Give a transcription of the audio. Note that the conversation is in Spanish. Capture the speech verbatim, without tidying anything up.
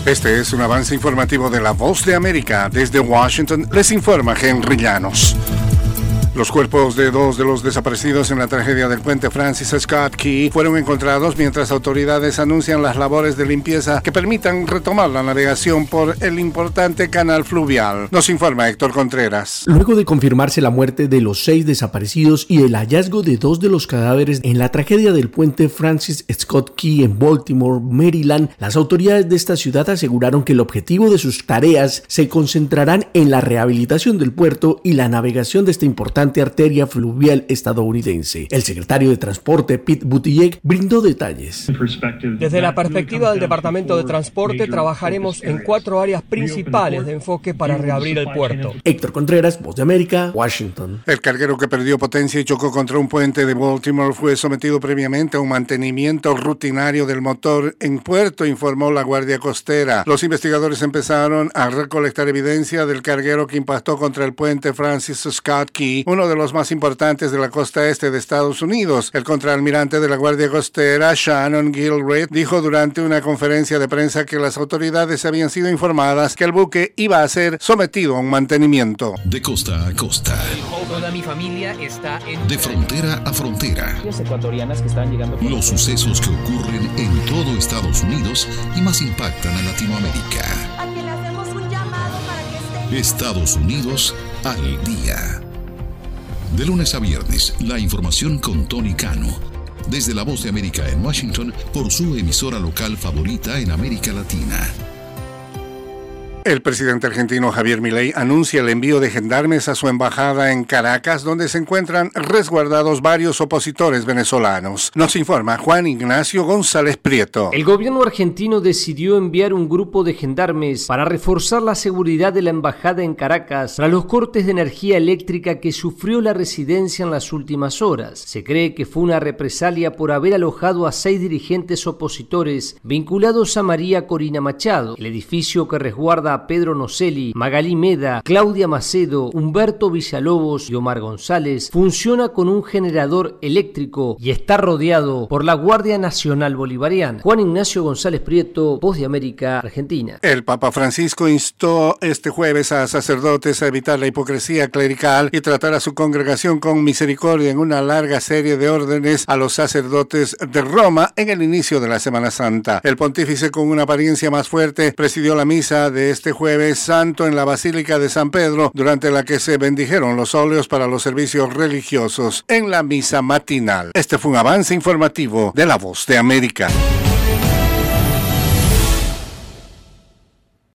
Este es un avance informativo de La Voz de América. Desde Washington les informa Henry Llanos. Los cuerpos de dos de los desaparecidos en la tragedia del puente Francis Scott Key fueron encontrados mientras autoridades anuncian las labores de limpieza que permitan retomar la navegación por el importante canal fluvial. Nos informa Héctor Contreras. Luego de confirmarse la muerte de los seis desaparecidos y el hallazgo de dos de los cadáveres en la tragedia del puente Francis Scott Key en Baltimore, Maryland, las autoridades de esta ciudad aseguraron que el objetivo de sus tareas se concentrarán en la rehabilitación del puerto y la navegación de esta importante arteria fluvial estadounidense. El secretario de Transporte, Pete Buttigieg, brindó detalles. Desde la perspectiva del Departamento de Transporte, trabajaremos en cuatro áreas principales de enfoque para reabrir el puerto. Héctor Contreras, Voz de América, Washington. El carguero que perdió potencia y chocó contra un puente de Baltimore fue sometido previamente a un mantenimiento rutinario del motor en puerto, informó la Guardia Costera. Los investigadores empezaron a recolectar evidencia del carguero que impactó contra el puente Francis Scott Key, uno de los más importantes de la costa este de Estados Unidos. El contraalmirante de la Guardia Costera, Shannon Gilreath, dijo durante una conferencia de prensa que las autoridades habían sido informadas que el buque iba a ser sometido a un mantenimiento. De costa a costa. Toda mi familia está en... De frontera a frontera. Ecuatorianas que están llegando por... Los sucesos que ocurren en todo Estados Unidos y más impactan a Latinoamérica. A que le hacemos un llamado para que estén... Estados Unidos al día. De lunes a viernes, la información con Tony Cano. Desde La Voz de América en Washington, por su emisora local favorita en América Latina. El presidente argentino Javier Milei anuncia el envío de gendarmes a su embajada en Caracas, donde se encuentran resguardados varios opositores venezolanos. Nos informa Juan Ignacio González Prieto. El gobierno argentino decidió enviar un grupo de gendarmes para reforzar la seguridad de la embajada en Caracas tras los cortes de energía eléctrica que sufrió la residencia en las últimas horas. Se cree que fue una represalia por haber alojado a seis dirigentes opositores vinculados a María Corina Machado. El edificio que resguarda a Pedro Nocelli, Magalí Meda, Claudia Macedo, Humberto Villalobos y Omar González funciona con un generador eléctrico y está rodeado por la Guardia Nacional Bolivariana. Juan Ignacio González Prieto, Voz de América, Argentina. El Papa Francisco instó este jueves a sacerdotes a evitar la hipocresía clerical y tratar a su congregación con misericordia en una larga serie de órdenes a los sacerdotes de Roma en el inicio de la Semana Santa. El pontífice, con una apariencia más fuerte, presidió la misa de este jueves santo en la Basílica de San Pedro, durante la que se bendijeron los óleos para los servicios religiosos en la misa matinal. Este fue un avance informativo de La Voz de América.